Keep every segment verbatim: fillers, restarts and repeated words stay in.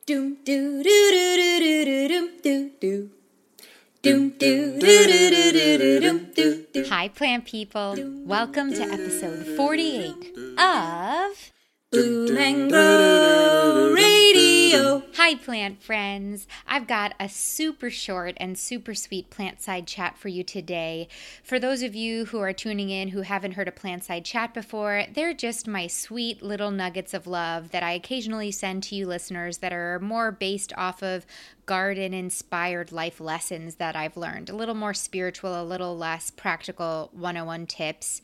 Doom doo doo doo doo doo doo doo doo. Doom doo doo doo doo doo doo doo doo. Hi, plant people. Welcome to episode forty-eight of Bloom and Grow Radio. Hi, plant friends. I've got a super short and super sweet Plantside chat for you today. For those of you who are tuning in who haven't heard a Plantside chat before, they're just my sweet little nuggets of love that I occasionally send to you listeners that are more based off of garden-inspired life lessons that I've learned. A little more spiritual, a little less practical one oh one tips.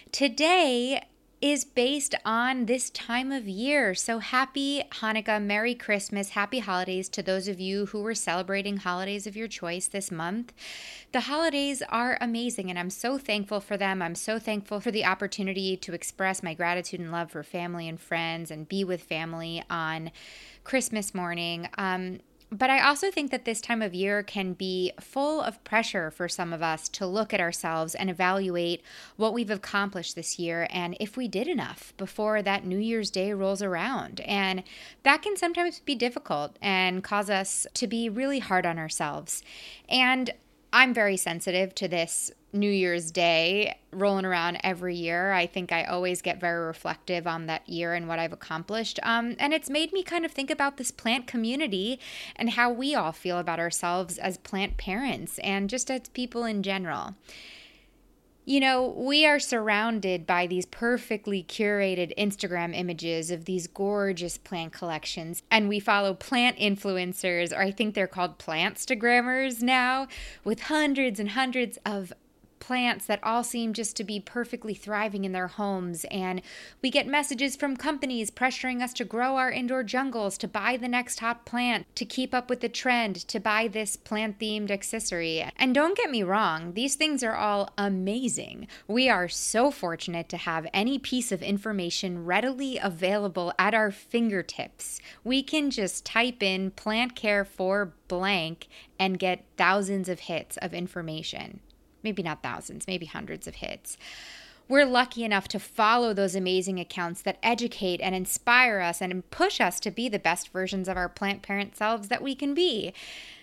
Today is based on this time of year. So happy Hanukkah, Merry Christmas, happy holidays to those of you who were celebrating holidays of your choice this month. The holidays are amazing and I'm so thankful for them. I'm so thankful for the opportunity to express my gratitude and love for family and friends and be with family on Christmas morning. Um, But I also think that this time of year can be full of pressure for some of us to look at ourselves and evaluate what we've accomplished this year and if we did enough before that New Year's Day rolls around. And that can sometimes be difficult and cause us to be really hard on ourselves. And I'm very sensitive to this New Year's Day rolling around every year. I think I always get very reflective on that year and what I've accomplished. Um, and it's made me kind of think about this plant community and how we all feel about ourselves as plant parents and just as people in general. You know, we are surrounded by these perfectly curated Instagram images of these gorgeous plant collections, and we follow plant influencers, or I think they're called plantstagrammers now, with hundreds and hundreds of plants that all seem just to be perfectly thriving in their homes. And we get messages from companies pressuring us to grow our indoor jungles, to buy the next hot plant, to keep up with the trend, to buy this plant-themed accessory. And don't get me wrong, these things are all amazing. We are so fortunate to have any piece of information readily available at our fingertips. We can just type in plant care for blank and get thousands of hits of information. Maybe not thousands, maybe hundreds of hits. We're lucky enough to follow those amazing accounts that educate and inspire us and push us to be the best versions of our plant parent selves that we can be.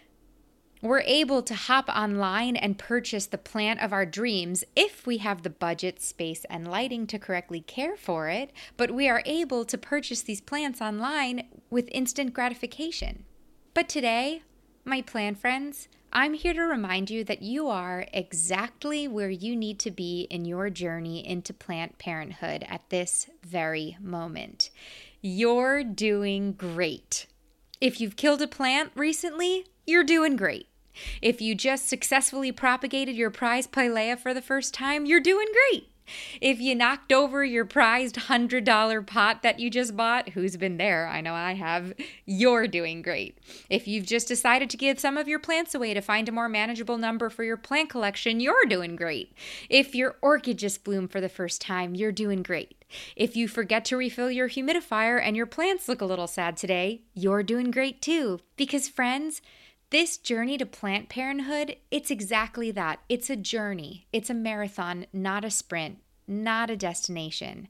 We're able to hop online and purchase the plant of our dreams if we have the budget, space, and lighting to correctly care for it, but we are able to purchase these plants online with instant gratification. But today, my plant friends, I'm here to remind you that you are exactly where you need to be in your journey into plant parenthood at this very moment. You're doing great. If you've killed a plant recently, you're doing great. If you just successfully propagated your prize pilea for the first time, you're doing great. If you knocked over your prized one hundred dollars pot that you just bought, who's been there? I know I have. You're doing great. If you've just decided to give some of your plants away to find a more manageable number for your plant collection, you're doing great. If your orchid just bloomed for the first time, you're doing great. If you forget to refill your humidifier and your plants look a little sad today, you're doing great too. Because friends, this journey to plant parenthood, it's exactly that. It's a journey. It's a marathon, not a sprint, not a destination.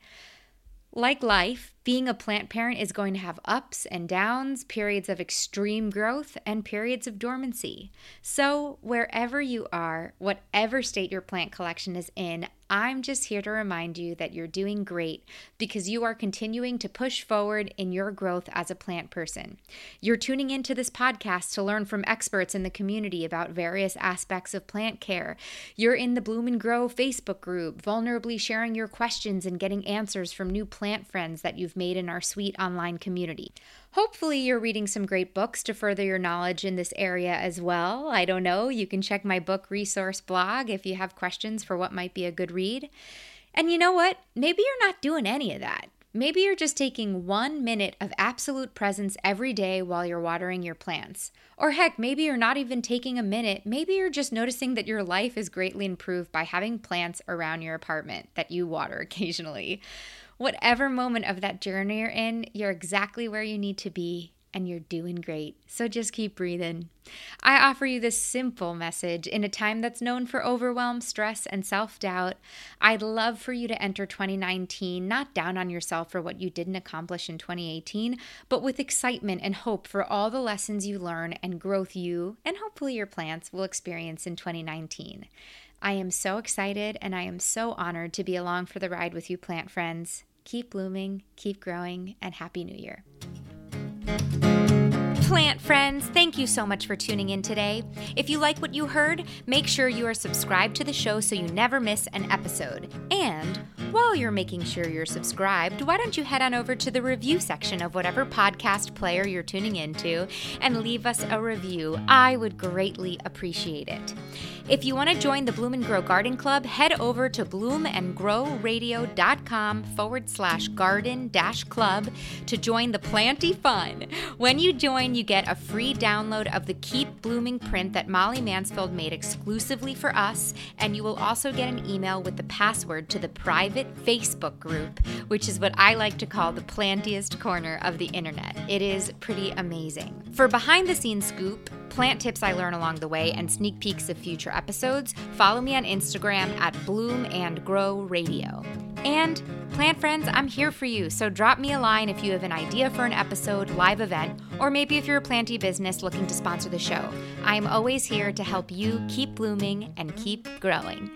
Like life, being a plant parent is going to have ups and downs, periods of extreme growth, and periods of dormancy. So wherever you are, whatever state your plant collection is in, I'm just here to remind you that you're doing great because you are continuing to push forward in your growth as a plant person. You're tuning into this podcast to learn from experts in the community about various aspects of plant care. You're in the Bloom and Grow Facebook group, vulnerably sharing your questions and getting answers from new plant friends that you've made in our sweet online community. Hopefully you're reading some great books to further your knowledge in this area as well. I don't know, you can check my book resource blog if you have questions for what might be a good read. And you know what? Maybe you're not doing any of that. Maybe you're just taking one minute of absolute presence every day while you're watering your plants. Or heck, maybe you're not even taking a minute. Maybe you're just noticing that your life is greatly improved by having plants around your apartment that you water occasionally. Whatever moment of that journey you're in, you're exactly where you need to be, and you're doing great. So just keep breathing. I offer you this simple message in a time that's known for overwhelm, stress, and self-doubt. I'd love for you to enter twenty nineteen not down on yourself for what you didn't accomplish in twenty eighteen, but with excitement and hope for all the lessons you learn and growth you, and hopefully your plants, will experience in twenty nineteen. I am so excited and I am so honored to be along for the ride with you, plant friends. Keep blooming, keep growing, and Happy New Year. Plant friends, thank you so much for tuning in today. If you like what you heard, make sure you are subscribed to the show so you never miss an episode. And while you're making sure you're subscribed, why don't you head on over to the review section of whatever podcast player you're tuning into and leave us a review. I would greatly appreciate it. If you want to join the Bloom and Grow Garden Club, head over to bloomandgrowradio.com forward slash garden dash club to join the planty fun. When you join, you get a free download of the Keep Blooming print that Molly Mansfield made exclusively for us, and you will also get an email with the password to the private Facebook group, which is what I like to call the plantiest corner of the internet. It is pretty amazing. For behind-the-scenes scoop, plant tips I learn along the way, and sneak peeks of future episodes, follow me on Instagram at Bloom and Grow Radio. And plant friends, I'm here for you, so drop me a line if you have an idea for an episode, live event, or maybe if you're a planty business looking to sponsor the show. I'm always here to help you keep blooming and keep growing.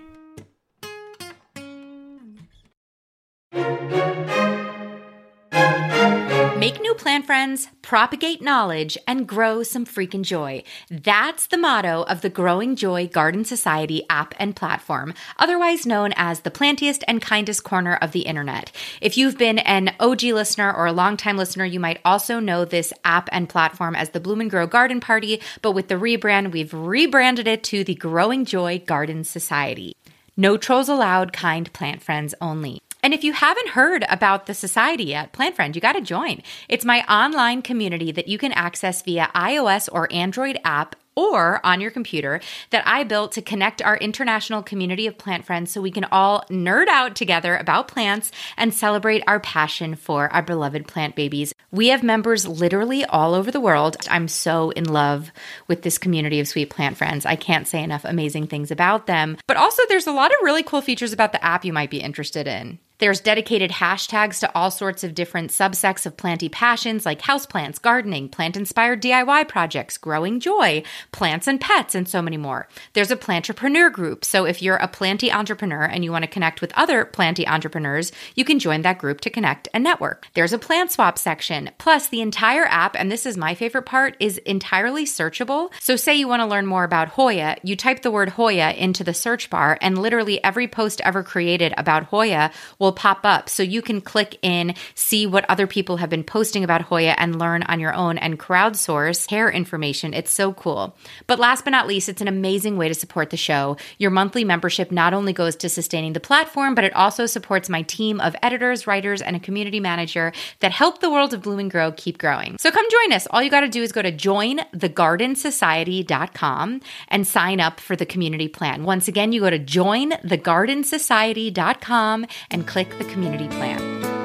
Make new plant friends, propagate knowledge, and grow some freaking joy. That's the motto of the Growing Joy Garden Society app and platform, otherwise known as the plantiest and kindest corner of the internet. If you've been an O G listener or a longtime listener, you might also know this app and platform as the Bloom and Grow Garden Party, but with the rebrand, we've rebranded it to the Growing Joy Garden Society. No trolls allowed, kind plant friends only. And if you haven't heard about the society yet, Plant Friend, you got to join. It's my online community that you can access via iOS or Android app or on your computer that I built to connect our international community of plant friends so we can all nerd out together about plants and celebrate our passion for our beloved plant babies. We have members literally all over the world. I'm so in love with this community of sweet plant friends. I can't say enough amazing things about them. But also there's a lot of really cool features about the app you might be interested in. There's dedicated hashtags to all sorts of different subsects of planty passions like houseplants, gardening, plant-inspired D I Y projects, growing joy, plants and pets, and so many more. There's a plantrepreneur group, so if you're a planty entrepreneur and you want to connect with other planty entrepreneurs, you can join that group to connect and network. There's a plant swap section. Plus, the entire app, and this is my favorite part, is entirely searchable. So say you want to learn more about Hoya, you type the word Hoya into the search bar, and literally every post ever created about Hoya will pop up, so you can click in, see what other people have been posting about Hoya, and learn on your own and crowdsource hair information. It's so cool. But last but not least, it's an amazing way to support the show. Your monthly membership not only goes to sustaining the platform, but it also supports my team of editors, writers, and a community manager that help the world of Bloom and Grow keep growing. So come join us. All you got to do is go to join the garden society dot com and sign up for the community plan. Once again, you go to join the garden society dot com and click the community plan.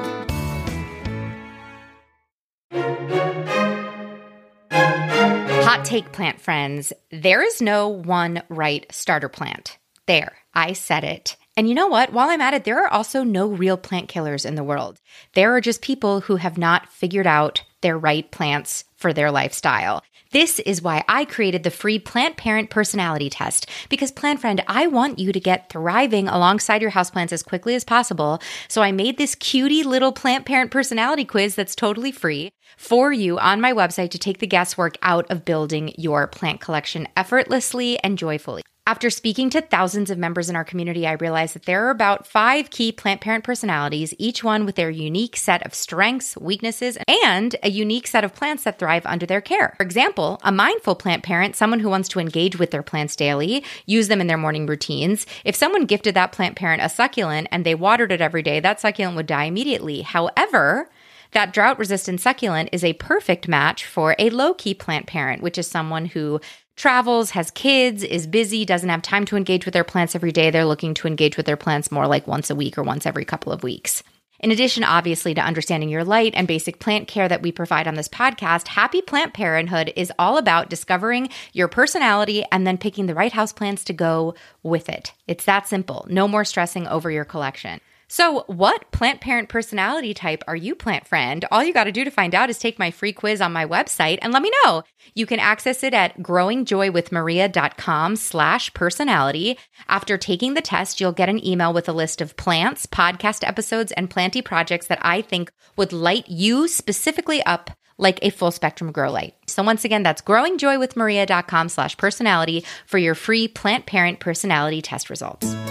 Hot take, plant friends. There is no one right starter plant. There, I said it. And you know what? While I'm at it, there are also no real plant killers in the world. There are just people who have not figured out their right plants for their lifestyle. This is why I created the free Plant Parent Personality Test, because Plant Friend, I want you to get thriving alongside your houseplants as quickly as possible. So I made this cutie little Plant Parent Personality quiz that's totally free for you on my website to take the guesswork out of building your plant collection effortlessly and joyfully. After speaking to thousands of members in our community, I realized that there are about five key plant parent personalities, each one with their unique set of strengths, weaknesses, and a unique set of plants that thrive under their care. For example, a mindful plant parent, someone who wants to engage with their plants daily, use them in their morning routines. If someone gifted that plant parent a succulent and they watered it every day, that succulent would die immediately. However, that drought-resistant succulent is a perfect match for a low-key plant parent, which is someone who travels, has kids, is busy, doesn't have time to engage with their plants every day. They're looking to engage with their plants more like once a week or once every couple of weeks. In addition, obviously, to understanding your light and basic plant care that we provide on this podcast, Happy Plant Parenthood is all about discovering your personality and then picking the right houseplants to go with it. It's that simple. No more stressing over your collection. So what plant parent personality type are you, plant friend? All you got to do to find out is take my free quiz on my website and let me know. You can access it at growingjoywithmaria.com slash personality. After taking the test, you'll get an email with a list of plants, podcast episodes, and planty projects that I think would light you specifically up like a full spectrum grow light. So once again, that's growingjoywithmaria.com slash personality for your free plant parent personality test results.